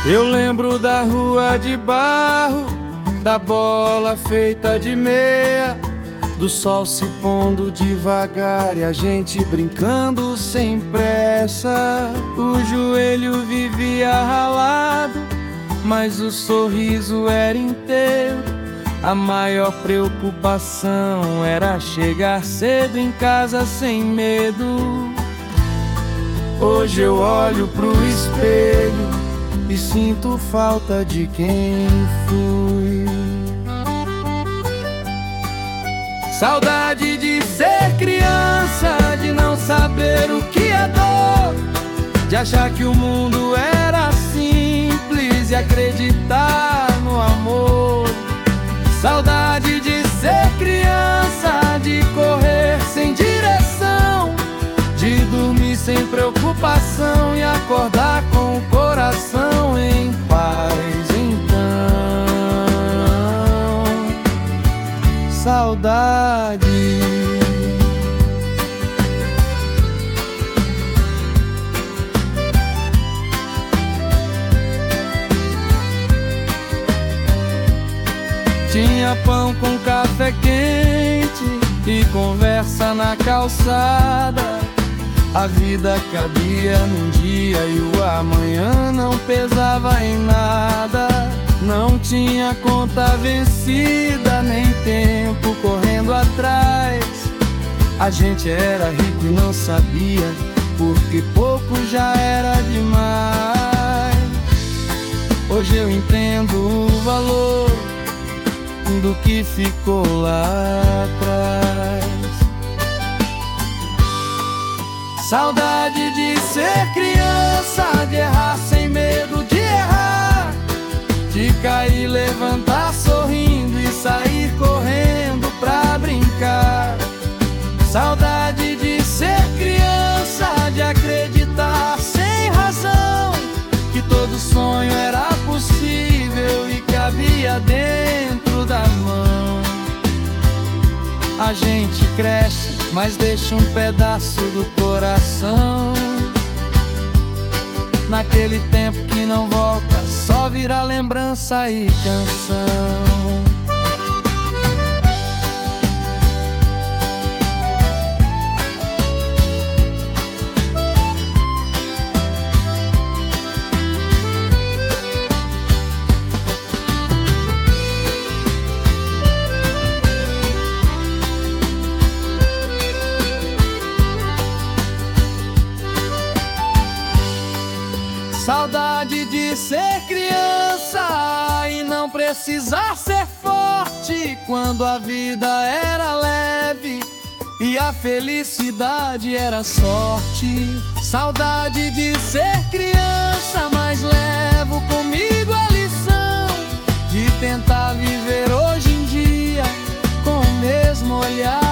Eu lembro da rua de barro, da bola feita de meia, do sol se pondo devagar e a gente brincando sem pressa. O joelho vivia ralado, mas o sorriso era inteiro. A maior preocupação era chegar cedo em casa sem medo. Hoje eu olho pro espelho e sinto falta de quem fui. Saudade de ser criança, de não saber o que é dor, de achar que o mundo era simples e acreditar no amor. Saudade de ser criança, de correr sem direção, de dormir sem preocupação e acordar com o coração em paz. Então, saudade. Tinha pão com café quente e conversa na calçada. A vida cabia num dia e o amanhã não pesava em nada. Não tinha conta vencida, nem tempo correndo atrás. A gente era rico e não sabia, porque pouco já era demais. Hoje eu entendo o valor do que ficou lá atrás. Saudade de ser criança, de errar sem medo de errar, de cair, levantar sorrindo e sair correndo pra brincar. Saudade de ser criança, de acreditar sem razão que todo sonho era possível e cabia dentro da mão. A gente cresce, mas deixa um pedaço do coração naquele tempo que não volta, só vira lembrança e canção. Saudade de ser criança e não precisar ser forte quando a vida era leve e a felicidade era sorte. Saudade de ser criança, mas levo comigo a lição de tentar viver hoje em dia com o mesmo olhar